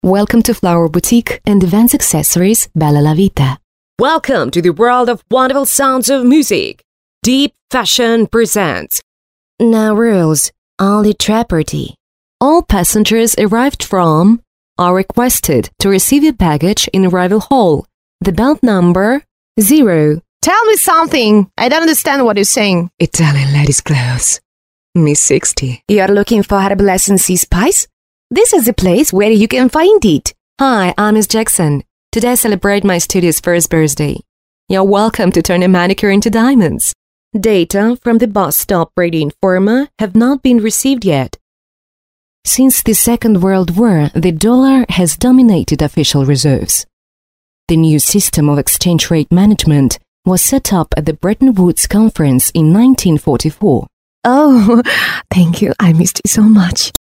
Welcome to Flower Boutique and Events Accessories Bella La Vita. Welcome to the world of wonderful sounds of music. Deep Fashion presents. Now rules, only property. All passengers arrived from are requested to receive your baggage in arrival hall. The belt number 0. Tell me something. I don't understand what you're saying. Italian ladies' clothes. Miss 60. You're looking for adolescent sea spice? This is the place where you can find it. Hi, I'm Miss Jackson. Today I celebrate my studio's first birthday. You're welcome to turn a manicure into diamonds. Data from the bus stop Radio Informa have not been received yet. Since the Second World War, the dollar has dominated official reserves. The new system of exchange rate management was set up at the Bretton Woods Conference in 1944. Oh, thank you. I missed you so much.